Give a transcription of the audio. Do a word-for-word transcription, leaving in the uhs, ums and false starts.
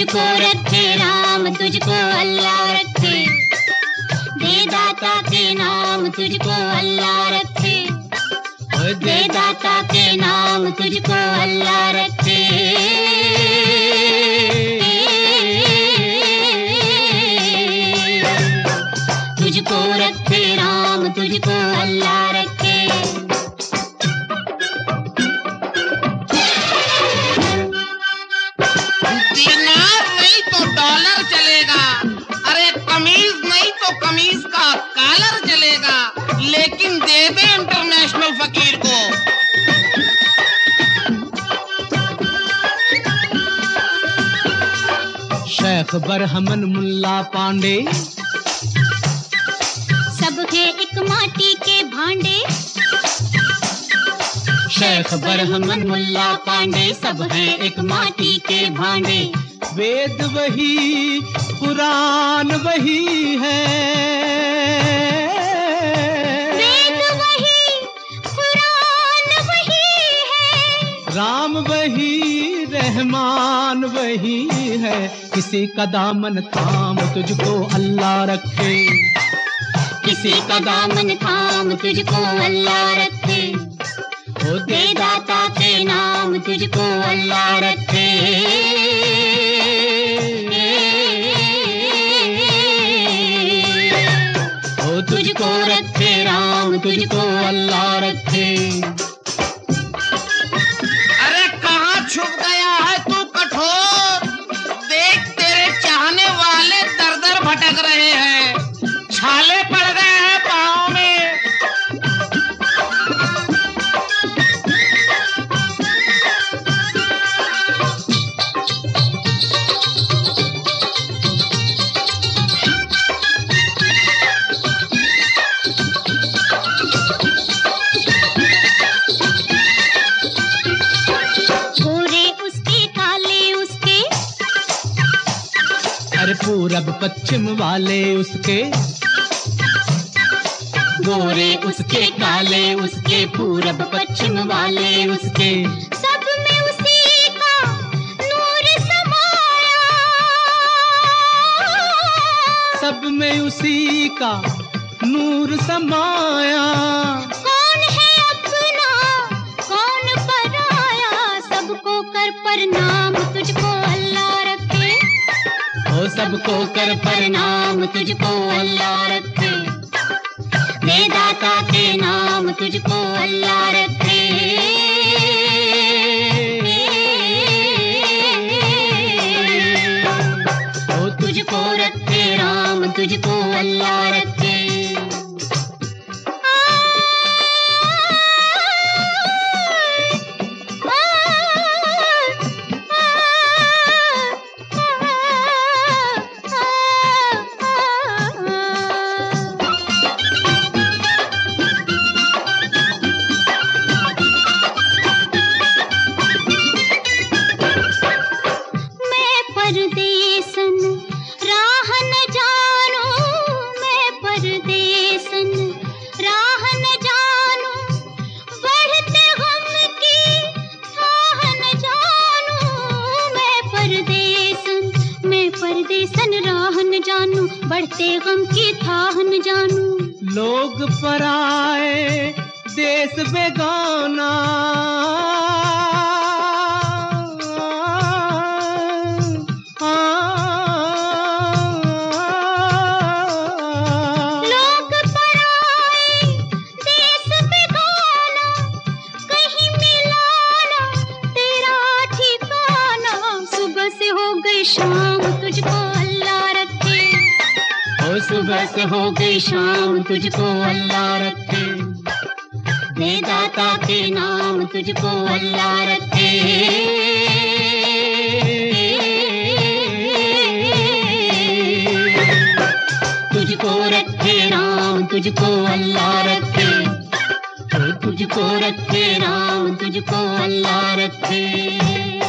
तुझको रखे राम, तुझको अल्लाह रखे। दे दाता के नाम तुझको अल्लाह रखे, दे दाता के नाम तुझको अल्लाह रखे। तुझको रखे राम, तुझको अल्लाह रखे। दीनार नहीं तो डॉलर चलेगा, अरे कमीज नहीं तो कमीज का कॉलर चलेगा, लेकिन दे दे इंटरनेशनल फकीर को। शेख बरहमन मुल्ला पांडे सब है एक माटी के भांडे। शेख बरहमन मुल्ला पांडे सब है एक माटी के भांडे। वेद वही कुरान वही है, वेद वही कुरान वही है, राम वही रहमान वही है। किसी का दामन थाम तुझको अल्लाह रखे, किसी का दामन थाम तुझको अल्लाह रखे। ओ दे दाता के नाम तुझको अल्लाह रखे। ओ तुझको रखे राम, तुझको अल्लाह रखे। अरे कहाँ छुप गया है तू कठोर, देख तेरे चाहने वाले दर दर भटक रहे हैं, छाले पड़ गए हैं पाँव में। अरे पूरब पश्चिम वाले उसके, गोरे उसके काले उसके, पूरब पश्चिम वाले उसके। सब में उसी का नूर समाया, सब में उसी का नूर समाया। कौन है अपना कौन पराया, सबको कर प्रणाम तुझको अल्लाह रखे। ओ सबको कर प्रणाम तुझको अल्लाह रखे। दे दाता के नाम तुझको अल्लाह रखे। ओ तुझको रखे राम, तुझको अल्लाह रखे। परदेसन राह न जानू, मैं परदेसन राह न जानू, बढ़ते गम की थाह न जानू। मैं परदेसन मैं परदेसन राह न जानू, बढ़ते गम की थाह न जानू। लोग पराए देश बेगाना, शाम तुझको अल्लाह रखे। ओ सुबह से हो गई शाम तुझको अल्लाह रखे। दे दाता के नाम तुझको अल्लाह रखे। तुझको रखे राम, तुझको अल्लाह रखे। तुझको रखे राम, तुझको अल्लाह रखे।